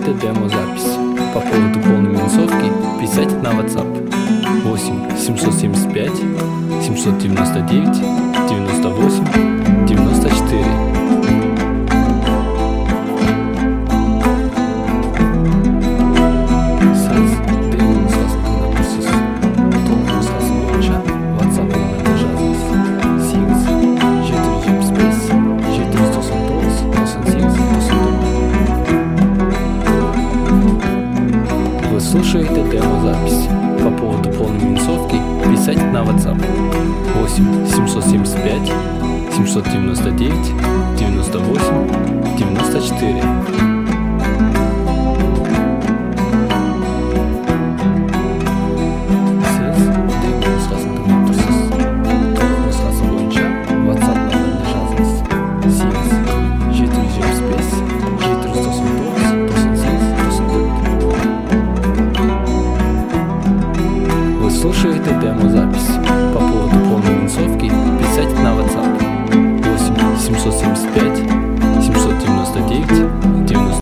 слушаете демозапись. По поводу полной минусовки писайте на WhatsApp 8 775 799 98 94. Вы слушаете демозапись. По поводу полной минусовки писать на WhatsApp 8 775 799 98 94.